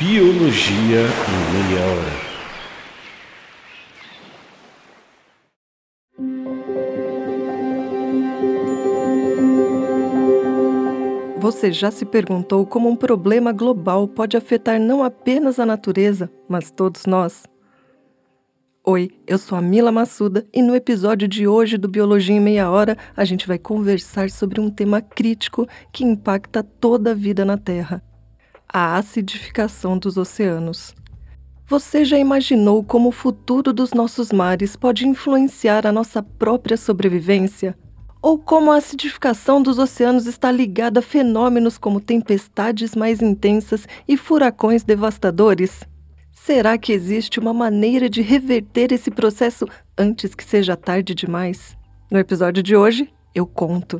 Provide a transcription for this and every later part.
Biologia em Meia Hora. Você já se perguntou como um problema global pode afetar não apenas a natureza, mas todos nós? Oi, eu sou a Mila Massuda e no episódio de hoje do Biologia em Meia Hora a gente vai conversar sobre um tema crítico que impacta toda a vida na Terra: a acidificação dos oceanos. Você já imaginou como o futuro dos nossos mares pode influenciar a nossa própria sobrevivência? Ou como a acidificação dos oceanos está ligada a fenômenos como tempestades mais intensas e furacões devastadores? Será que existe uma maneira de reverter esse processo antes que seja tarde demais? No episódio de hoje, eu conto.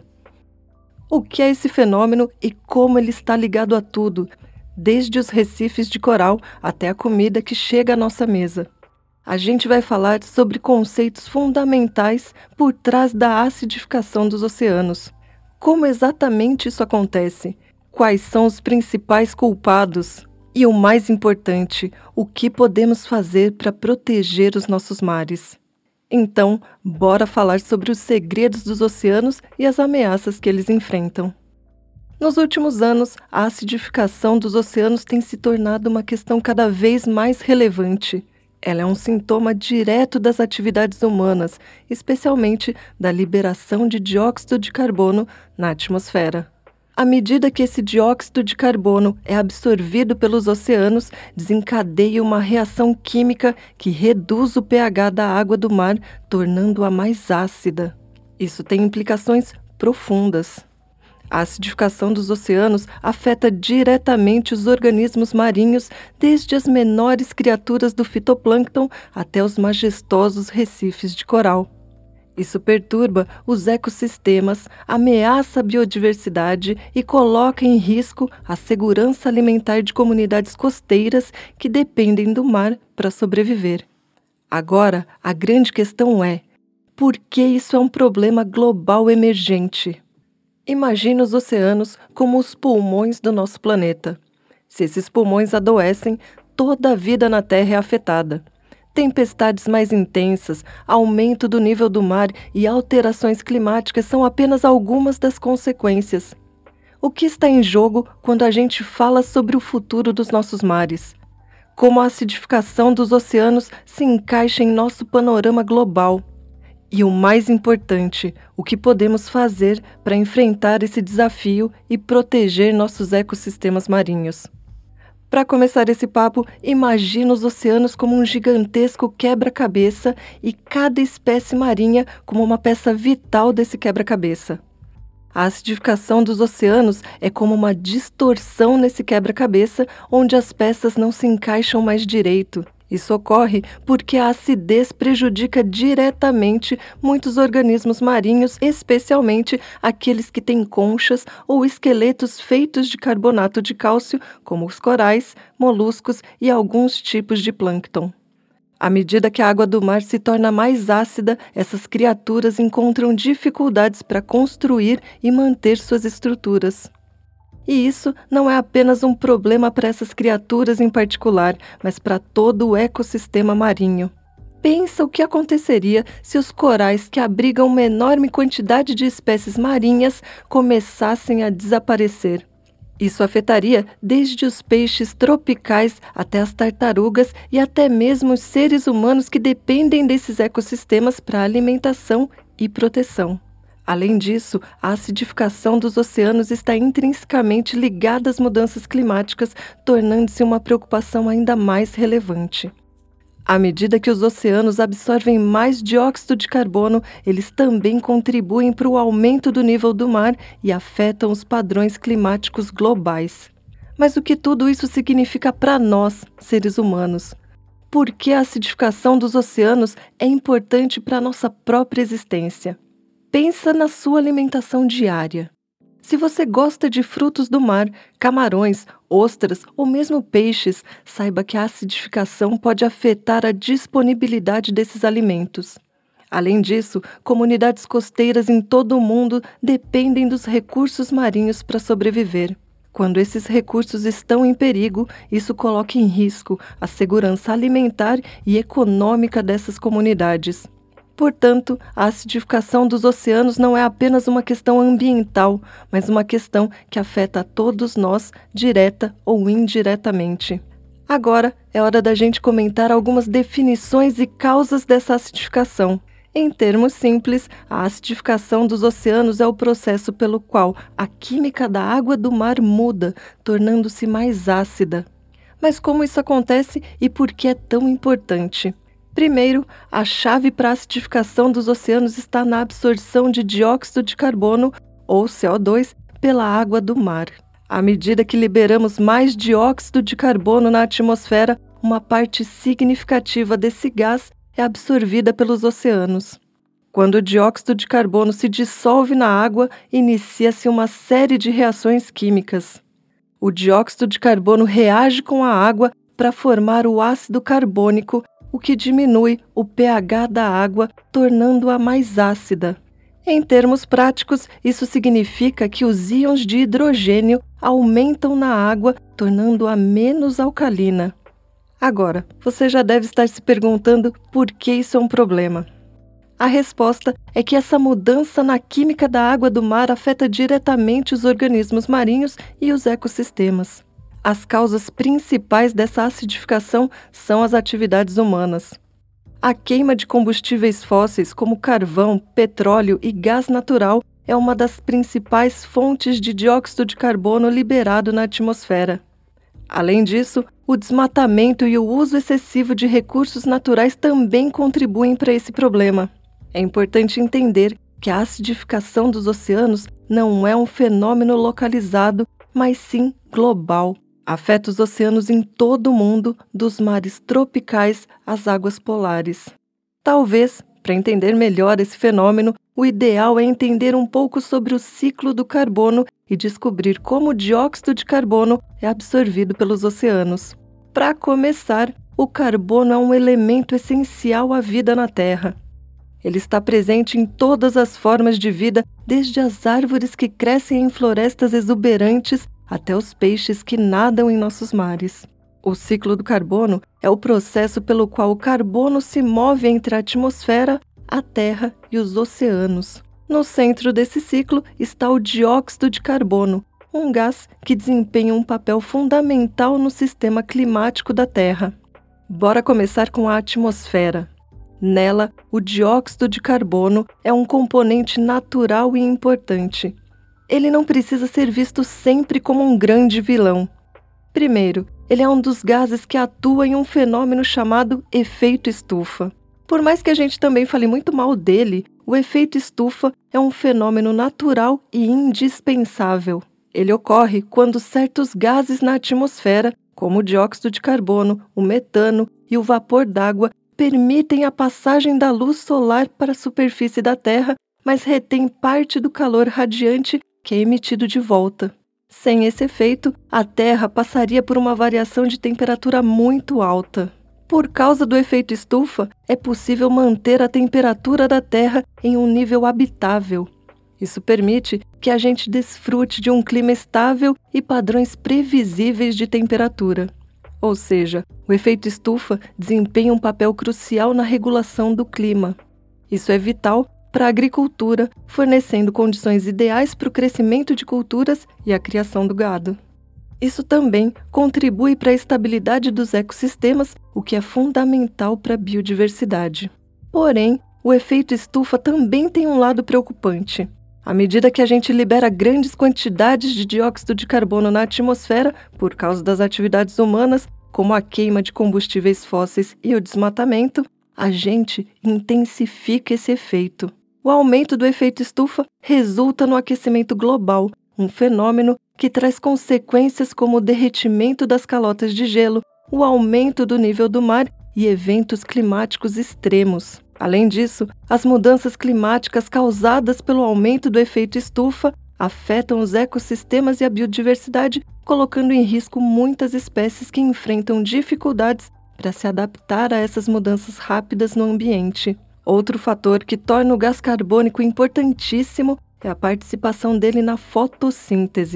O que é esse fenômeno e como ele está ligado a tudo, desde os recifes de coral até a comida que chega à nossa mesa. A gente vai falar sobre conceitos fundamentais por trás da acidificação dos oceanos. Como exatamente isso acontece? Quais são os principais culpados? E o mais importante, o que podemos fazer para proteger os nossos mares? Então, bora falar sobre os segredos dos oceanos e as ameaças que eles enfrentam. Nos últimos anos, a acidificação dos oceanos tem se tornado uma questão cada vez mais relevante. Ela é um sintoma direto das atividades humanas, especialmente da liberação de dióxido de carbono na atmosfera. À medida que esse dióxido de carbono é absorvido pelos oceanos, desencadeia uma reação química que reduz o pH da água do mar, tornando-a mais ácida. Isso tem implicações profundas. A acidificação dos oceanos afeta diretamente os organismos marinhos, desde as menores criaturas do fitoplâncton até os majestosos recifes de coral. Isso perturba os ecossistemas, ameaça a biodiversidade e coloca em risco a segurança alimentar de comunidades costeiras que dependem do mar para sobreviver. Agora, a grande questão é: por que isso é um problema global emergente? Imagine os oceanos como os pulmões do nosso planeta. Se esses pulmões adoecem, toda a vida na Terra é afetada. Tempestades mais intensas, aumento do nível do mar e alterações climáticas são apenas algumas das consequências. O que está em jogo quando a gente fala sobre o futuro dos nossos mares? Como a acidificação dos oceanos se encaixa em nosso panorama global? E o mais importante, o que podemos fazer para enfrentar esse desafio e proteger nossos ecossistemas marinhos? Para começar esse papo, imagina os oceanos como um gigantesco quebra-cabeça e cada espécie marinha como uma peça vital desse quebra-cabeça. A acidificação dos oceanos é como uma distorção nesse quebra-cabeça onde as peças não se encaixam mais direito. Isso ocorre porque a acidez prejudica diretamente muitos organismos marinhos, especialmente aqueles que têm conchas ou esqueletos feitos de carbonato de cálcio, como os corais, moluscos e alguns tipos de plâncton. À medida que a água do mar se torna mais ácida, essas criaturas encontram dificuldades para construir e manter suas estruturas. E isso não é apenas um problema para essas criaturas em particular, mas para todo o ecossistema marinho. Pensa o que aconteceria se os corais, que abrigam uma enorme quantidade de espécies marinhas, começassem a desaparecer. Isso afetaria desde os peixes tropicais até as tartarugas e até mesmo os seres humanos que dependem desses ecossistemas para alimentação e proteção. Além disso, a acidificação dos oceanos está intrinsecamente ligada às mudanças climáticas, tornando-se uma preocupação ainda mais relevante. À medida que os oceanos absorvem mais dióxido de carbono, eles também contribuem para o aumento do nível do mar e afetam os padrões climáticos globais. Mas o que tudo isso significa para nós, seres humanos? Por que a acidificação dos oceanos é importante para a nossa própria existência? Pensa na sua alimentação diária. Se você gosta de frutos do mar, camarões, ostras ou mesmo peixes, saiba que a acidificação pode afetar a disponibilidade desses alimentos. Além disso, comunidades costeiras em todo o mundo dependem dos recursos marinhos para sobreviver. Quando esses recursos estão em perigo, isso coloca em risco a segurança alimentar e econômica dessas comunidades. Portanto, a acidificação dos oceanos não é apenas uma questão ambiental, mas uma questão que afeta a todos nós, direta ou indiretamente. Agora é hora da gente comentar algumas definições e causas dessa acidificação. Em termos simples, a acidificação dos oceanos é o processo pelo qual a química da água do mar muda, tornando-se mais ácida. Mas como isso acontece e por que é tão importante? Primeiro, a chave para a acidificação dos oceanos está na absorção de dióxido de carbono, ou CO2, pela água do mar. À medida que liberamos mais dióxido de carbono na atmosfera, uma parte significativa desse gás é absorvida pelos oceanos. Quando o dióxido de carbono se dissolve na água, inicia-se uma série de reações químicas. O dióxido de carbono reage com a água para formar o ácido carbônico, o que diminui o pH da água, tornando-a mais ácida. Em termos práticos, isso significa que os íons de hidrogênio aumentam na água, tornando-a menos alcalina. Agora, você já deve estar se perguntando por que isso é um problema. A resposta é que essa mudança na química da água do mar afeta diretamente os organismos marinhos e os ecossistemas. As causas principais dessa acidificação são as atividades humanas. A queima de combustíveis fósseis como carvão, petróleo e gás natural é uma das principais fontes de dióxido de carbono liberado na atmosfera. Além disso, o desmatamento e o uso excessivo de recursos naturais também contribuem para esse problema. É importante entender que a acidificação dos oceanos não é um fenômeno localizado, mas sim global. Afeta os oceanos em todo o mundo, dos mares tropicais às águas polares. Talvez, para entender melhor esse fenômeno, o ideal é entender um pouco sobre o ciclo do carbono e descobrir como o dióxido de carbono é absorvido pelos oceanos. Para começar, o carbono é um elemento essencial à vida na Terra. Ele está presente em todas as formas de vida, desde as árvores que crescem em florestas exuberantes até os peixes que nadam em nossos mares. O ciclo do carbono é o processo pelo qual o carbono se move entre a atmosfera, a Terra e os oceanos. No centro desse ciclo está o dióxido de carbono, um gás que desempenha um papel fundamental no sistema climático da Terra. Bora começar com a atmosfera. Nela, o dióxido de carbono é um componente natural e importante. Ele não precisa ser visto sempre como um grande vilão. Primeiro, ele é um dos gases que atua em um fenômeno chamado efeito estufa. Por mais que a gente também fale muito mal dele, o efeito estufa é um fenômeno natural e indispensável. Ele ocorre quando certos gases na atmosfera, como o dióxido de carbono, o metano e o vapor d'água, permitem a passagem da luz solar para a superfície da Terra, mas retêm parte do calor radiante que é emitido de volta. Sem esse efeito, a Terra passaria por uma variação de temperatura muito alta. Por causa do efeito estufa, é possível manter a temperatura da Terra em um nível habitável. Isso permite que a gente desfrute de um clima estável e padrões previsíveis de temperatura. Ou seja, o efeito estufa desempenha um papel crucial na regulação do clima. Isso é vital para a agricultura, fornecendo condições ideais para o crescimento de culturas e a criação do gado. Isso também contribui para a estabilidade dos ecossistemas, o que é fundamental para a biodiversidade. Porém, o efeito estufa também tem um lado preocupante. À medida que a gente libera grandes quantidades de dióxido de carbono na atmosfera, por causa das atividades humanas, como a queima de combustíveis fósseis e o desmatamento, a gente intensifica esse efeito. O aumento do efeito estufa resulta no aquecimento global, um fenômeno que traz consequências como o derretimento das calotas de gelo, o aumento do nível do mar e eventos climáticos extremos. Além disso, as mudanças climáticas causadas pelo aumento do efeito estufa afetam os ecossistemas e a biodiversidade, colocando em risco muitas espécies que enfrentam dificuldades para se adaptar a essas mudanças rápidas no ambiente. Outro fator que torna o gás carbônico importantíssimo é a participação dele na fotossíntese.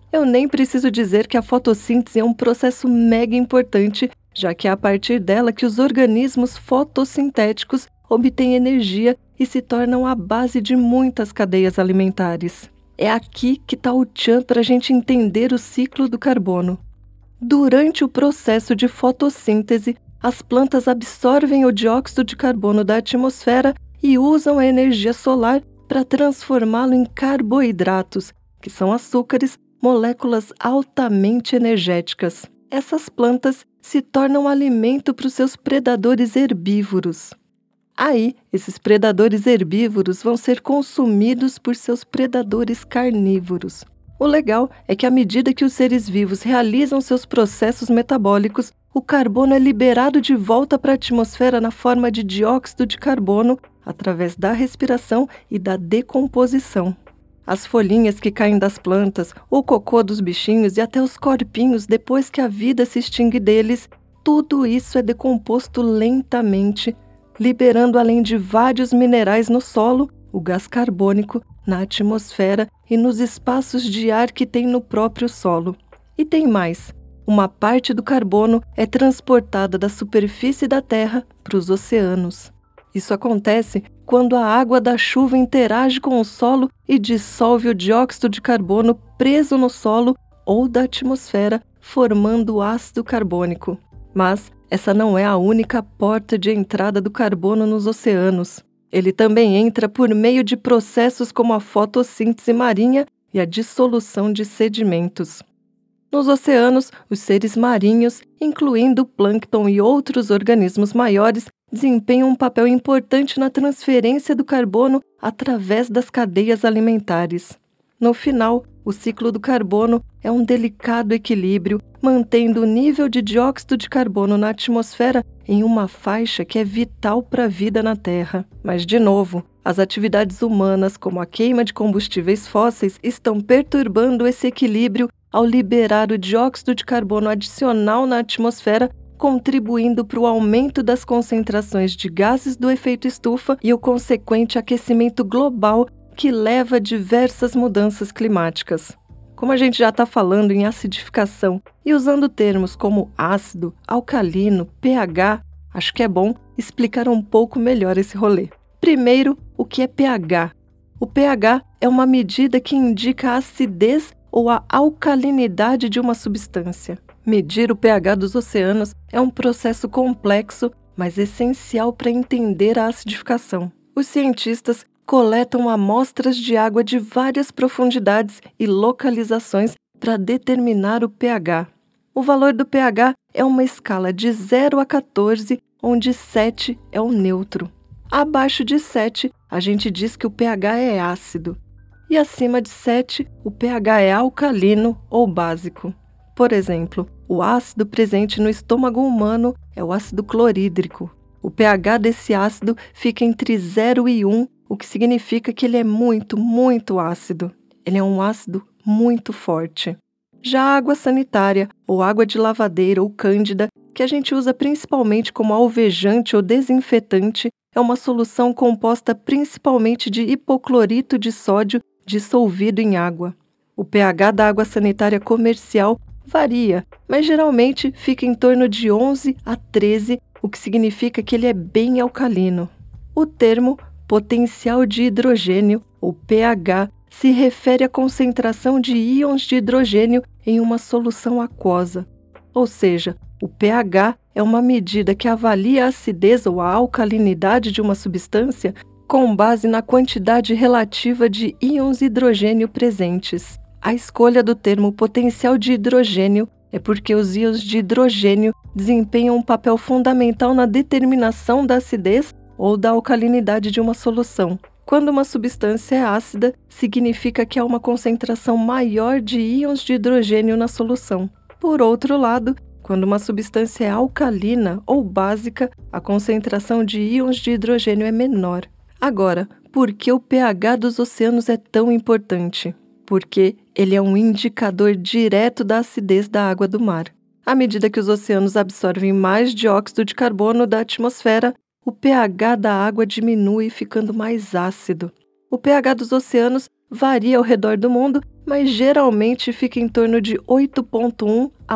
Eu nem preciso dizer que a fotossíntese é um processo mega importante, já que é a partir dela que os organismos fotossintéticos obtêm energia e se tornam a base de muitas cadeias alimentares. É aqui que está o tchan para a gente entender o ciclo do carbono. Durante o processo de fotossíntese, as plantas absorvem o dióxido de carbono da atmosfera e usam a energia solar para transformá-lo em carboidratos, que são açúcares, moléculas altamente energéticas. Essas plantas se tornam alimento para os seus predadores herbívoros. Aí, esses predadores herbívoros vão ser consumidos por seus predadores carnívoros. O legal é que à medida que os seres vivos realizam seus processos metabólicos, o carbono é liberado de volta para a atmosfera na forma de dióxido de carbono, através da respiração e da decomposição. As folhinhas que caem das plantas, o cocô dos bichinhos e até os corpinhos depois que a vida se extingue deles, tudo isso é decomposto lentamente, liberando além de vários minerais no solo, o gás carbônico, na atmosfera e nos espaços de ar que tem no próprio solo. E tem mais. Uma parte do carbono é transportada da superfície da Terra para os oceanos. Isso acontece quando a água da chuva interage com o solo e dissolve o dióxido de carbono preso no solo ou da atmosfera, formando ácido carbônico. Mas essa não é a única porta de entrada do carbono nos oceanos. Ele também entra por meio de processos como a fotossíntese marinha e a dissolução de sedimentos. Nos oceanos, os seres marinhos, incluindo o plâncton e outros organismos maiores, desempenham um papel importante na transferência do carbono através das cadeias alimentares. No final, o ciclo do carbono é um delicado equilíbrio, mantendo o nível de dióxido de carbono na atmosfera em uma faixa que é vital para a vida na Terra. Mas, de novo, as atividades humanas, como a queima de combustíveis fósseis, estão perturbando esse equilíbrio ao liberar o dióxido de carbono adicional na atmosfera, contribuindo para o aumento das concentrações de gases do efeito estufa e o consequente aquecimento global que leva a diversas mudanças climáticas. Como a gente já está falando em acidificação e usando termos como ácido, alcalino, pH, acho que é bom explicar um pouco melhor esse rolê. Primeiro, o que é pH? O pH é uma medida que indica a acidez ou a alcalinidade de uma substância. Medir o pH dos oceanos é um processo complexo, mas essencial para entender a acidificação. Os cientistas coletam amostras de água de várias profundidades e localizações para determinar o pH. O valor do pH é uma escala de 0 a 14, onde 7 é o neutro. Abaixo de 7, a gente diz que o pH é ácido. E acima de 7, o pH é alcalino ou básico. Por exemplo, o ácido presente no estômago humano é o ácido clorídrico. O pH desse ácido fica entre 0 e 1, o que significa que ele é muito, muito ácido. Ele é um ácido muito forte. Já a água sanitária, ou água de lavadeira ou cândida, que a gente usa principalmente como alvejante ou desinfetante, é uma solução composta principalmente de hipoclorito de sódio dissolvido em água. O pH da água sanitária comercial varia, mas geralmente fica em torno de 11 a 13, o que significa que ele é bem alcalino. O termo potencial de hidrogênio, ou pH, se refere à concentração de íons de hidrogênio em uma solução aquosa. Ou seja, o pH é uma medida que avalia a acidez ou a alcalinidade de uma substância com base na quantidade relativa de íons hidrogênio presentes. A escolha do termo potencial de hidrogênio é porque os íons de hidrogênio desempenham um papel fundamental na determinação da acidez ou da alcalinidade de uma solução. Quando uma substância é ácida, significa que há uma concentração maior de íons de hidrogênio na solução. Por outro lado, quando uma substância é alcalina ou básica, a concentração de íons de hidrogênio é menor. Agora, por que o pH dos oceanos é tão importante? Porque ele é um indicador direto da acidez da água do mar. À medida que os oceanos absorvem mais dióxido de carbono da atmosfera, o pH da água diminui, ficando mais ácido. O pH dos oceanos varia ao redor do mundo, mas geralmente fica em torno de 8,1 a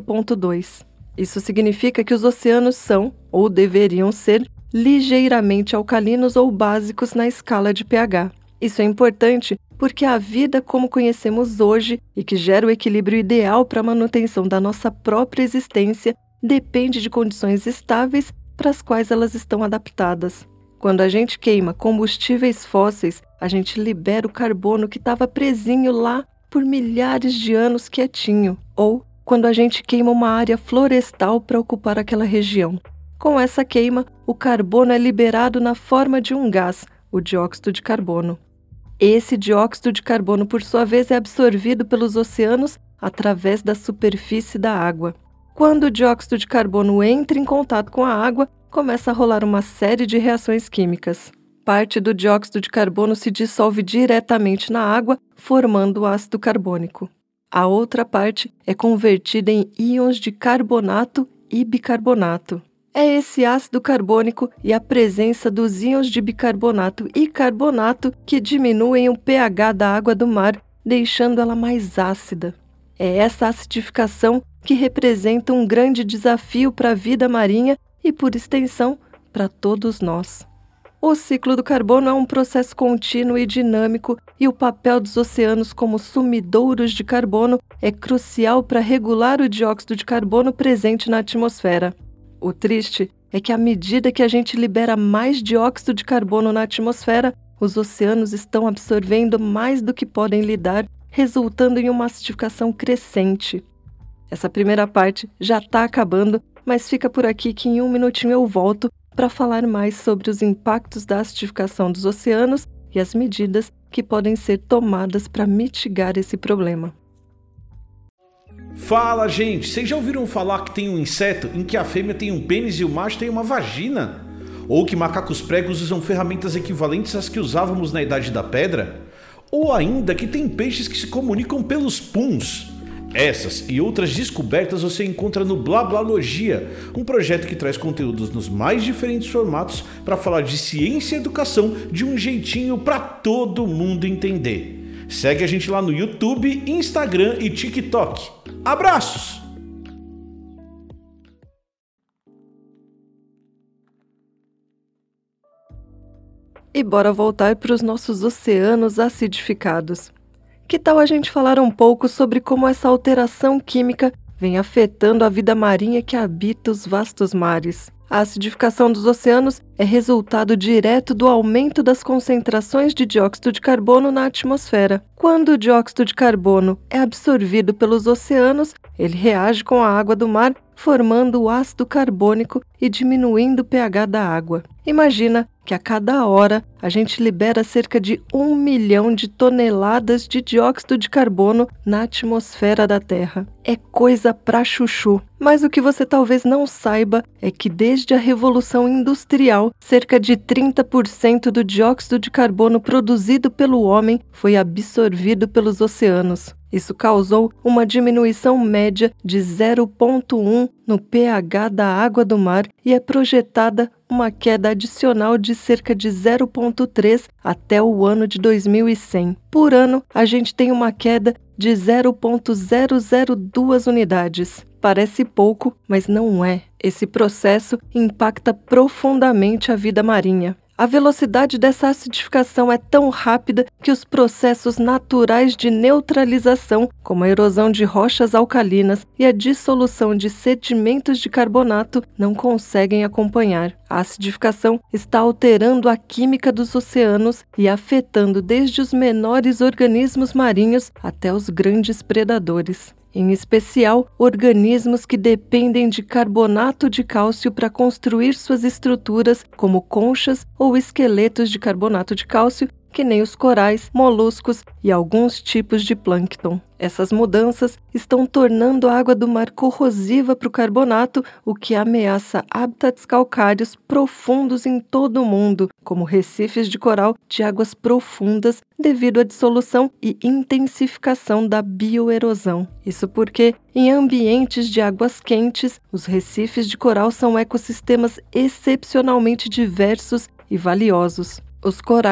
8,2. Isso significa que os oceanos são, ou deveriam ser, ligeiramente alcalinos ou básicos na escala de pH. Isso é importante porque a vida como conhecemos hoje e que gera o equilíbrio ideal para a manutenção da nossa própria existência depende de condições estáveis para as quais elas estão adaptadas. Quando a gente queima combustíveis fósseis, a gente libera o carbono que estava presinho lá por milhares de anos quietinho, ou quando a gente queima uma área florestal para ocupar aquela região. Com essa queima, o carbono é liberado na forma de um gás, o dióxido de carbono. Esse dióxido de carbono, por sua vez, é absorvido pelos oceanos através da superfície da água. Quando o dióxido de carbono entra em contato com a água, começa a rolar uma série de reações químicas. Parte do dióxido de carbono se dissolve diretamente na água, formando o ácido carbônico. A outra parte é convertida em íons de carbonato e bicarbonato. É esse ácido carbônico e a presença dos íons de bicarbonato e carbonato que diminuem o pH da água do mar, deixando ela mais ácida. É essa acidificação que representa um grande desafio para a vida marinha e, por extensão, para todos nós. O ciclo do carbono é um processo contínuo e dinâmico e o papel dos oceanos como sumidouros de carbono é crucial para regular o dióxido de carbono presente na atmosfera. O triste é que à medida que a gente libera mais dióxido de carbono na atmosfera, os oceanos estão absorvendo mais do que podem lidar, resultando em uma acidificação crescente. Essa primeira parte já está acabando, mas fica por aqui que em um minutinho eu volto para falar mais sobre os impactos da acidificação dos oceanos e as medidas que podem ser tomadas para mitigar esse problema. Fala, gente! Vocês já ouviram falar que tem um inseto em que a fêmea tem um pênis e o macho tem uma vagina? Ou que macacos pregos usam ferramentas equivalentes às que usávamos na Idade da Pedra? Ou ainda que tem peixes que se comunicam pelos puns? Essas e outras descobertas você encontra no Blablalogia, um projeto que traz conteúdos nos mais diferentes formatos para falar de ciência e educação de um jeitinho para todo mundo entender. Segue a gente lá no YouTube, Instagram e TikTok. Abraços! E bora voltar para os nossos oceanos acidificados. Que tal a gente falar um pouco sobre como essa alteração química vem afetando a vida marinha que habita os vastos mares? A acidificação dos oceanos é resultado direto do aumento das concentrações de dióxido de carbono na atmosfera. Quando o dióxido de carbono é absorvido pelos oceanos, ele reage com a água do mar, formando o ácido carbônico e diminuindo o pH da água. Imagina que a cada hora a gente libera cerca de 1 milhão de toneladas de dióxido de carbono na atmosfera da Terra. É coisa pra chuchu. Mas o que você talvez não saiba é que desde a Revolução Industrial, cerca de 30% do dióxido de carbono produzido pelo homem foi absorvido pelos oceanos. Isso causou uma diminuição média de 0,1 no pH da água do mar e é projetada uma queda adicional de cerca de 0,3 até o ano de 2100. Por ano, a gente tem uma queda de 0,002 unidades. Parece pouco, mas não é. Esse processo impacta profundamente a vida marinha. A velocidade dessa acidificação é tão rápida que os processos naturais de neutralização, como a erosão de rochas alcalinas e a dissolução de sedimentos de carbonato, não conseguem acompanhar. A acidificação está alterando a química dos oceanos e afetando desde os menores organismos marinhos até os grandes predadores. Em especial, organismos que dependem de carbonato de cálcio para construir suas estruturas, como conchas ou esqueletos de carbonato de cálcio, que nem os corais, moluscos e alguns tipos de plâncton. Essas mudanças estão tornando a água do mar corrosiva para o carbonato, o que ameaça hábitats calcários profundos em todo o mundo, como recifes de coral de águas profundas, devido à dissolução e intensificação da bioerosão. Isso porque, em ambientes de águas quentes, os recifes de coral são ecossistemas excepcionalmente diversos e valiosos. Os corais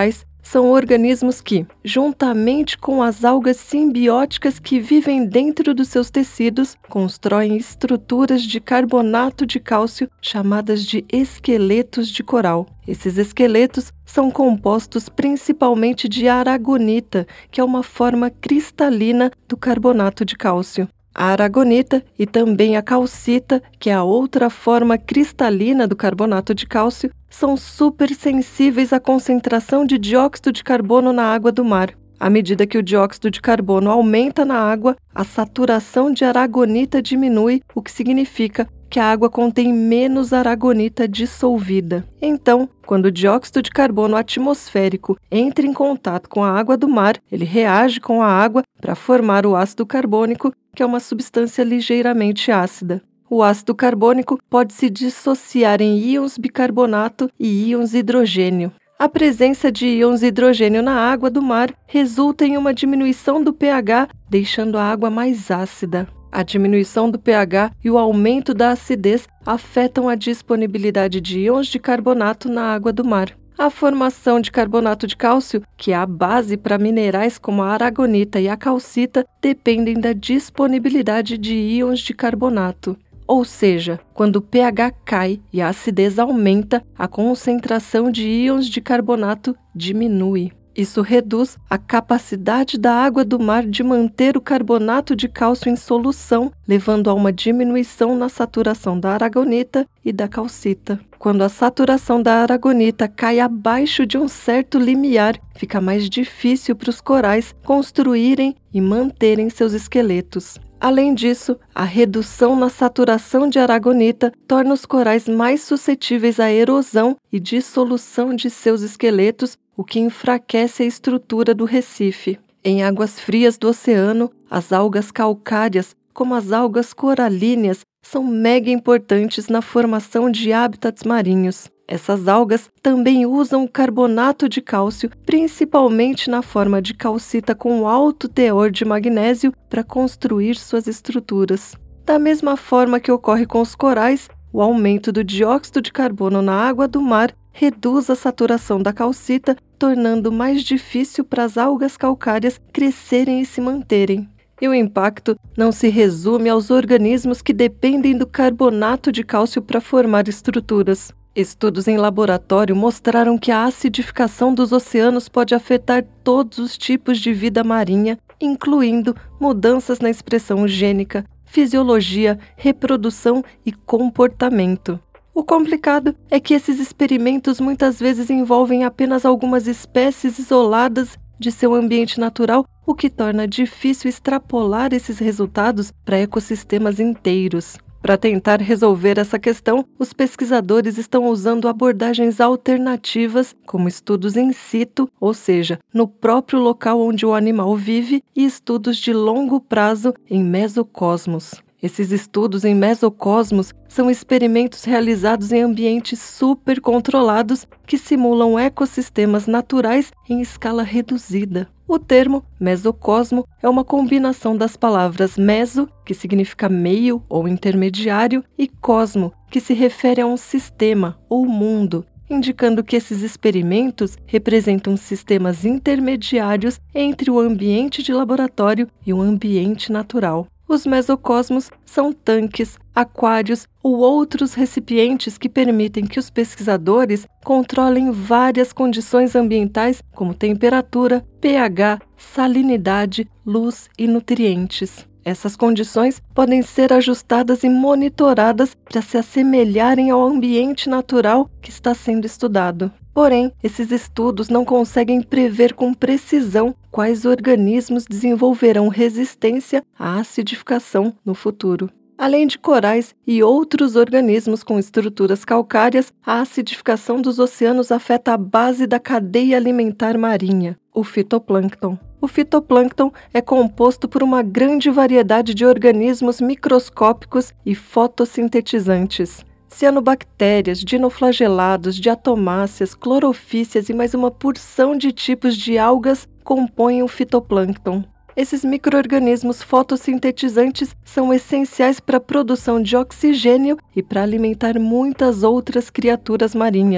são organismos que, juntamente com as algas simbióticas que vivem dentro dos seus tecidos, constroem estruturas de carbonato de cálcio chamadas de esqueletos de coral. Esses esqueletos são compostos principalmente de aragonita, que é uma forma cristalina do carbonato de cálcio. A aragonita e também a calcita, que é a outra forma cristalina do carbonato de cálcio, são super sensíveis à concentração de dióxido de carbono na água do mar. À medida que o dióxido de carbono aumenta na água, a saturação de aragonita diminui, o que significa que a água contém menos aragonita dissolvida. Então, quando o dióxido de carbono atmosférico entra em contato com a água do mar, ele reage com a água para formar o ácido carbônico, que é uma substância ligeiramente ácida. O ácido carbônico pode se dissociar em íons bicarbonato e íons hidrogênio. A presença de íons hidrogênio na água do mar resulta em uma diminuição do pH, deixando a água mais ácida. A diminuição do pH e o aumento da acidez afetam a disponibilidade de íons de carbonato na água do mar. A formação de carbonato de cálcio, que é a base para minerais como a aragonita e a calcita, dependem da disponibilidade de íons de carbonato. Ou seja, quando o pH cai e a acidez aumenta, a concentração de íons de carbonato diminui. Isso reduz a capacidade da água do mar de manter o carbonato de cálcio em solução, levando a uma diminuição na saturação da aragonita e da calcita. Quando a saturação da aragonita cai abaixo de um certo limiar, fica mais difícil para os corais construírem e manterem seus esqueletos. Além disso, a redução na saturação de aragonita torna os corais mais suscetíveis à erosão e dissolução de seus esqueletos, o que enfraquece a estrutura do recife. Em águas frias do oceano, as algas calcárias, como as algas coralíneas, são mega importantes na formação de hábitats marinhos. Essas algas também usam o carbonato de cálcio, principalmente na forma de calcita com alto teor de magnésio, para construir suas estruturas. Da mesma forma que ocorre com os corais, o aumento do dióxido de carbono na água do mar reduz a saturação da calcita, tornando mais difícil para as algas calcárias crescerem e se manterem. E o impacto não se resume aos organismos que dependem do carbonato de cálcio para formar estruturas. Estudos em laboratório mostraram que a acidificação dos oceanos pode afetar todos os tipos de vida marinha, incluindo mudanças na expressão gênica, fisiologia, reprodução e comportamento. O complicado é que esses experimentos muitas vezes envolvem apenas algumas espécies isoladas de seu ambiente natural, o que torna difícil extrapolar esses resultados para ecossistemas inteiros. Para tentar resolver essa questão, os pesquisadores estão usando abordagens alternativas, como estudos in situ, ou seja, no próprio local onde o animal vive, e estudos de longo prazo em mesocosmos. Esses estudos em mesocosmos são experimentos realizados em ambientes super controlados que simulam ecossistemas naturais em escala reduzida. O termo mesocosmo é uma combinação das palavras meso, que significa meio ou intermediário, e cosmo, que se refere a um sistema ou mundo, indicando que esses experimentos representam sistemas intermediários entre o ambiente de laboratório e o ambiente natural. Os mesocosmos são tanques, aquários ou outros recipientes que permitem que os pesquisadores controlem várias condições ambientais, como temperatura, pH, salinidade, luz e nutrientes. Essas condições podem ser ajustadas e monitoradas para se assemelharem ao ambiente natural que está sendo estudado. Porém, esses estudos não conseguem prever com precisão quais organismos desenvolverão resistência à acidificação no futuro. Além de corais e outros organismos com estruturas calcárias, a acidificação dos oceanos afeta a base da cadeia alimentar marinha, o fitoplâncton. O fitoplâncton é composto por uma grande variedade de organismos microscópicos e fotossintetizantes. Cianobactérias, dinoflagelados, diatomáceas, clorofíceas e mais uma porção de tipos de algas compõem o fitoplâncton. Esses micro-organismos fotossintetizantes são essenciais para a produção de oxigênio e para alimentar muitas outras criaturas marinhas.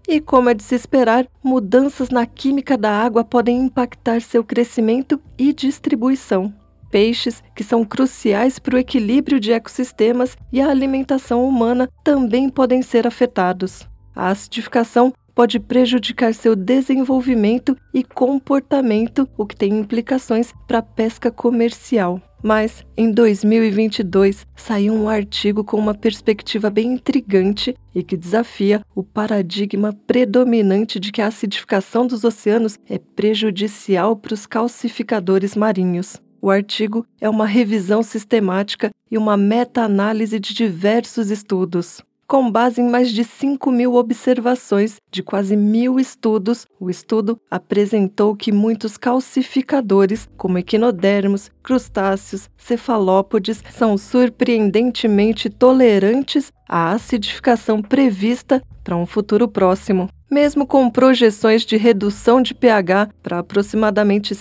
E como é de se esperar, mudanças na química da água podem impactar seu crescimento e distribuição. Peixes, que são cruciais para o equilíbrio de ecossistemas e a alimentação humana, também podem ser afetados. A acidificação pode prejudicar seu desenvolvimento e comportamento, o que tem implicações para a pesca comercial. Mas, em 2022, saiu um artigo com uma perspectiva bem intrigante e que desafia o paradigma predominante de que a acidificação dos oceanos é prejudicial para os calcificadores marinhos. O artigo é uma revisão sistemática e uma meta-análise de diversos estudos. Com base em mais de 5.000 observações de quase 1.000 estudos, o estudo apresentou que muitos calcificadores, como equinodermos, crustáceos, cefalópodes, são surpreendentemente tolerantes à acidificação prevista para um futuro próximo. Mesmo com projeções de redução de pH para aproximadamente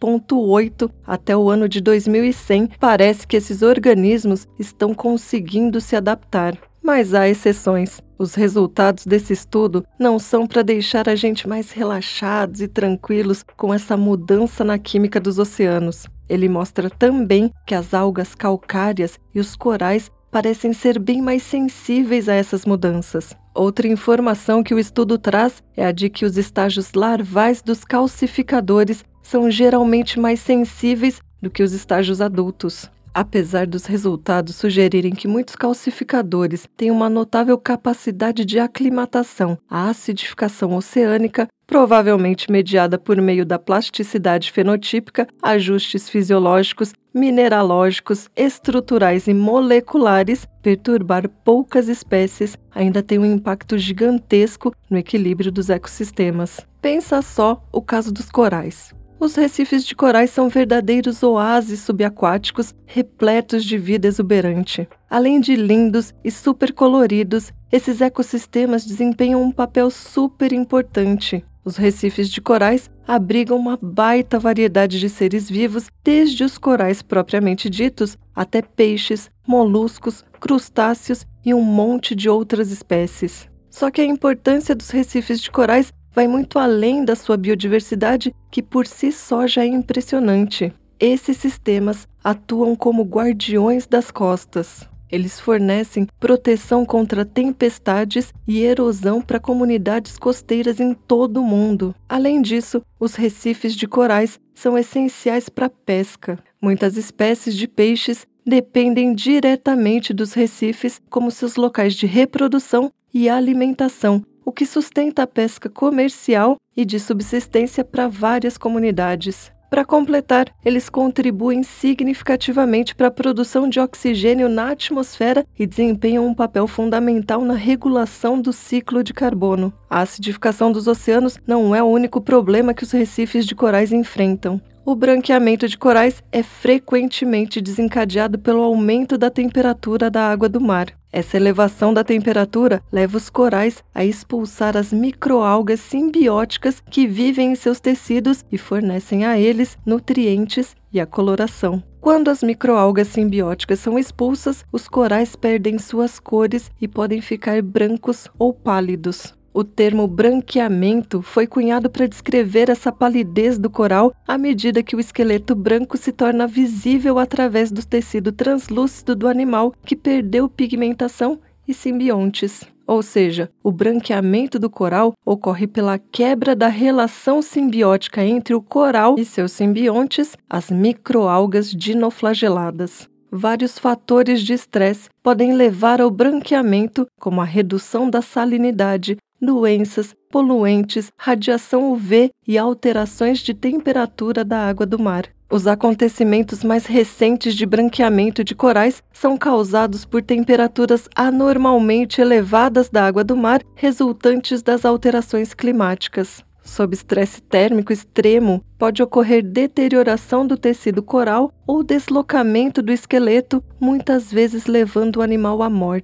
7,8 até o ano de 2100, parece que esses organismos estão conseguindo se adaptar. Mas há exceções. Os resultados desse estudo não são para deixar a gente mais relaxados e tranquilos com essa mudança na química dos oceanos. Ele mostra também que as algas calcárias e os corais parecem ser bem mais sensíveis a essas mudanças. Outra informação que o estudo traz é a de que os estágios larvais dos calcificadores são geralmente mais sensíveis do que os estágios adultos. Apesar dos resultados sugerirem que muitos calcificadores têm uma notável capacidade de aclimatação à acidificação oceânica, provavelmente mediada por meio da plasticidade fenotípica, ajustes fisiológicos, mineralógicos, estruturais e moleculares, perturbar poucas espécies ainda tem um impacto gigantesco no equilíbrio dos ecossistemas. Pensa só o caso dos corais. Os recifes de corais são verdadeiros oásis subaquáticos repletos de vida exuberante. Além de lindos e super coloridos, esses ecossistemas desempenham um papel super importante. Os recifes de corais abrigam uma baita variedade de seres vivos, desde os corais propriamente ditos até peixes, moluscos, crustáceos e um monte de outras espécies. Só que a importância dos recifes de corais vai muito além da sua biodiversidade, que por si só já é impressionante. Esses sistemas atuam como guardiões das costas. Eles fornecem proteção contra tempestades e erosão para comunidades costeiras em todo o mundo. Além disso, os recifes de corais são essenciais para a pesca. Muitas espécies de peixes dependem diretamente dos recifes como seus locais de reprodução e alimentação, o que sustenta a pesca comercial e de subsistência para várias comunidades. Para completar, eles contribuem significativamente para a produção de oxigênio na atmosfera e desempenham um papel fundamental na regulação do ciclo de carbono. A acidificação dos oceanos não é o único problema que os recifes de corais enfrentam. O branqueamento de corais é frequentemente desencadeado pelo aumento da temperatura da água do mar. Essa elevação da temperatura leva os corais a expulsar as microalgas simbióticas que vivem em seus tecidos e fornecem a eles nutrientes e a coloração. Quando as microalgas simbióticas são expulsas, os corais perdem suas cores e podem ficar brancos ou pálidos. O termo branqueamento foi cunhado para descrever essa palidez do coral à medida que o esqueleto branco se torna visível através do tecido translúcido do animal que perdeu pigmentação e simbiontes. Ou seja, o branqueamento do coral ocorre pela quebra da relação simbiótica entre o coral e seus simbiontes, as microalgas dinoflageladas. Vários fatores de estresse podem levar ao branqueamento, como a redução da salinidade, doenças, poluentes, radiação UV e alterações de temperatura da água do mar. Os acontecimentos mais recentes de branqueamento de corais são causados por temperaturas anormalmente elevadas da água do mar, resultantes das alterações climáticas. Sob estresse térmico extremo, pode ocorrer deterioração do tecido coral ou deslocamento do esqueleto, muitas vezes levando o animal à morte.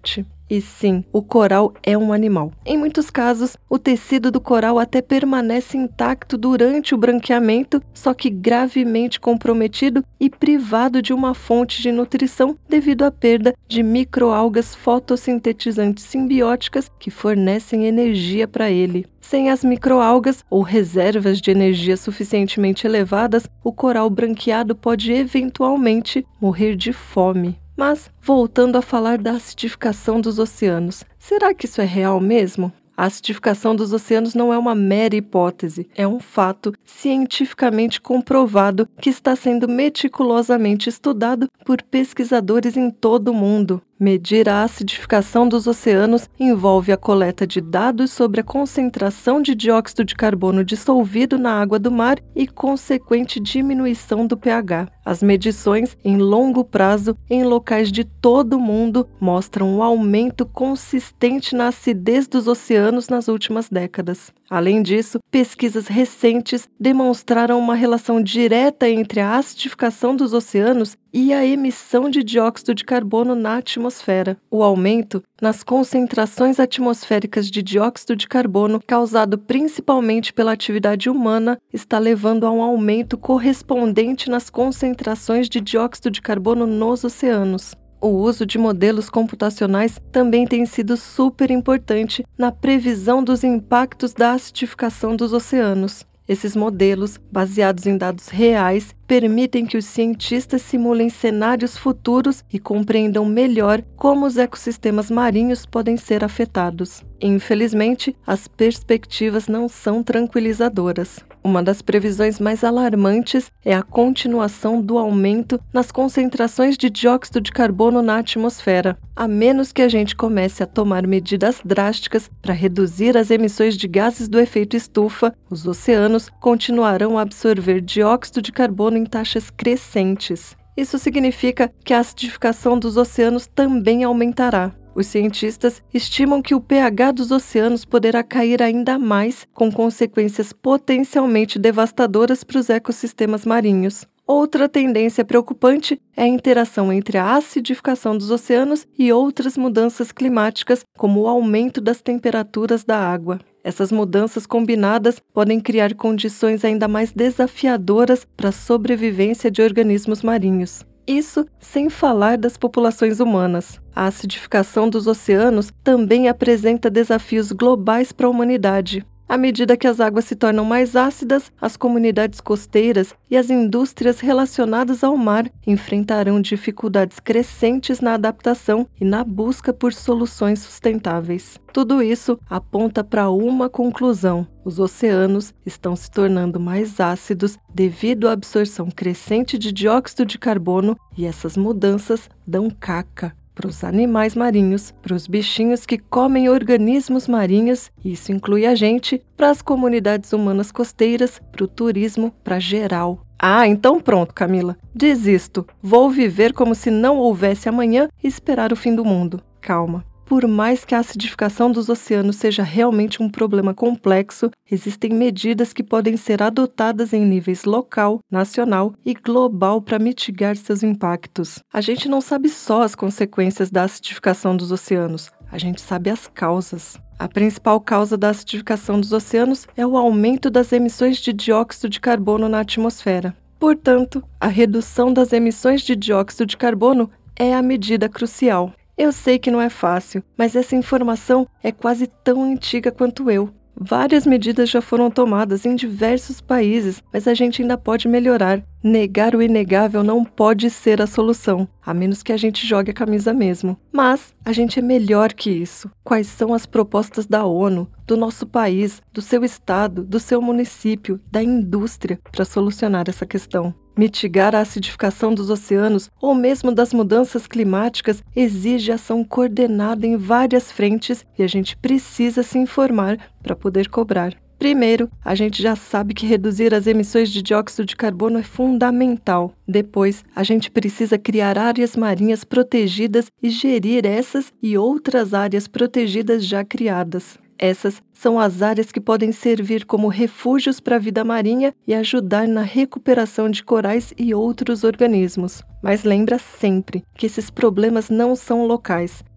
E sim, o coral é um animal. Em muitos casos, o tecido do coral até permanece intacto durante o branqueamento, só que gravemente comprometido e privado de uma fonte de nutrição devido à perda de microalgas fotossintetizantes simbióticas que fornecem energia para ele. Sem as microalgas ou reservas de energia suficientemente elevadas, o coral branqueado pode eventualmente morrer de fome. Mas, voltando a falar da acidificação dos oceanos, será que isso é real mesmo? A acidificação dos oceanos não é uma mera hipótese, é um fato cientificamente comprovado que está sendo meticulosamente estudado por pesquisadores em todo o mundo. Medir a acidificação dos oceanos envolve a coleta de dados sobre a concentração de dióxido de carbono dissolvido na água do mar e consequente diminuição do pH. As medições em longo prazo em locais de todo o mundo mostram um aumento consistente na acidez dos oceanos nas últimas décadas. Além disso, pesquisas recentes demonstraram uma relação direta entre a acidificação dos oceanos e a emissão de dióxido de carbono na atmosfera. O aumento nas concentrações atmosféricas de dióxido de carbono, causado principalmente pela atividade humana, está levando a um aumento correspondente nas concentrações de dióxido de carbono nos oceanos. O uso de modelos computacionais também tem sido super importante na previsão dos impactos da acidificação dos oceanos. Esses modelos, baseados em dados reais, permitem que os cientistas simulem cenários futuros e compreendam melhor como os ecossistemas marinhos podem ser afetados. Infelizmente, as perspectivas não são tranquilizadoras. Uma das previsões mais alarmantes é a continuação do aumento nas concentrações de dióxido de carbono na atmosfera. A menos que a gente comece a tomar medidas drásticas para reduzir as emissões de gases do efeito estufa, os oceanos continuarão a absorver dióxido de carbono em taxas crescentes. Isso significa que a acidificação dos oceanos também aumentará. Os cientistas estimam que o pH dos oceanos poderá cair ainda mais, com consequências potencialmente devastadoras para os ecossistemas marinhos. Outra tendência preocupante é a interação entre a acidificação dos oceanos e outras mudanças climáticas, como o aumento das temperaturas da água. Essas mudanças combinadas podem criar condições ainda mais desafiadoras para a sobrevivência de organismos marinhos. Isso sem falar das populações humanas. A acidificação dos oceanos também apresenta desafios globais para a humanidade. À medida que as águas se tornam mais ácidas, as comunidades costeiras e as indústrias relacionadas ao mar enfrentarão dificuldades crescentes na adaptação e na busca por soluções sustentáveis. Tudo isso aponta para uma conclusão: os oceanos estão se tornando mais ácidos devido à absorção crescente de dióxido de carbono, e essas mudanças dão caca para os animais marinhos, para os bichinhos que comem organismos marinhos, isso inclui a gente, para as comunidades humanas costeiras, para o turismo, para geral. Ah, então pronto, Camila. Desisto. Vou viver como se não houvesse amanhã e esperar o fim do mundo. Calma. Por mais que a acidificação dos oceanos seja realmente um problema complexo, existem medidas que podem ser adotadas em níveis local, nacional e global para mitigar seus impactos. A gente não sabe só as consequências da acidificação dos oceanos, a gente sabe as causas. A principal causa da acidificação dos oceanos é o aumento das emissões de dióxido de carbono na atmosfera. Portanto, a redução das emissões de dióxido de carbono é a medida crucial. Eu sei que não é fácil, mas essa informação é quase tão antiga quanto eu. Várias medidas já foram tomadas em diversos países, mas a gente ainda pode melhorar. Negar o inegável não pode ser a solução, a menos que a gente jogue a camisa mesmo. Mas a gente é melhor que isso. Quais são as propostas da ONU, do nosso país, do seu estado, do seu município, da indústria para solucionar essa questão? Mitigar a acidificação dos oceanos ou mesmo das mudanças climáticas exige ação coordenada em várias frentes e a gente precisa se informar para poder cobrar. Primeiro, a gente já sabe que reduzir as emissões de dióxido de carbono é fundamental. Depois, a gente precisa criar áreas marinhas protegidas e gerir essas e outras áreas protegidas já criadas. Essas são as áreas que podem servir como refúgios para a vida marinha e ajudar na recuperação de corais e outros organismos. Mas lembra sempre que esses problemas não são locais.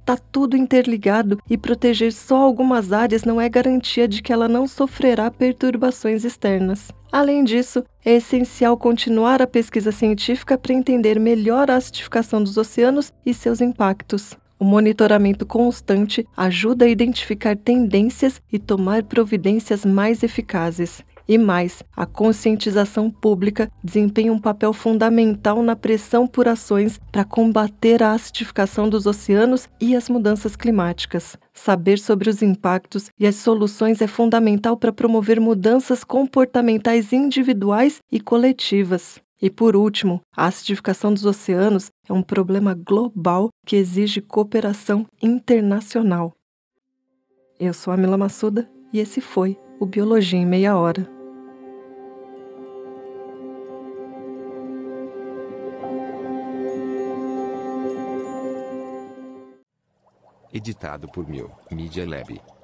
Está tudo interligado e proteger só algumas áreas não é garantia de que ela não sofrerá perturbações externas. Além disso, é essencial continuar a pesquisa científica para entender melhor a acidificação dos oceanos e seus impactos. O monitoramento constante ajuda a identificar tendências e tomar providências mais eficazes. E mais, a conscientização pública desempenha um papel fundamental na pressão por ações para combater a acidificação dos oceanos e as mudanças climáticas. Saber sobre os impactos e as soluções é fundamental para promover mudanças comportamentais individuais e coletivas. E por último, a acidificação dos oceanos é um problema global que exige cooperação internacional. Eu sou a Mila Massuda e esse foi o Biologia em Meia Hora. Editado por Media Lab.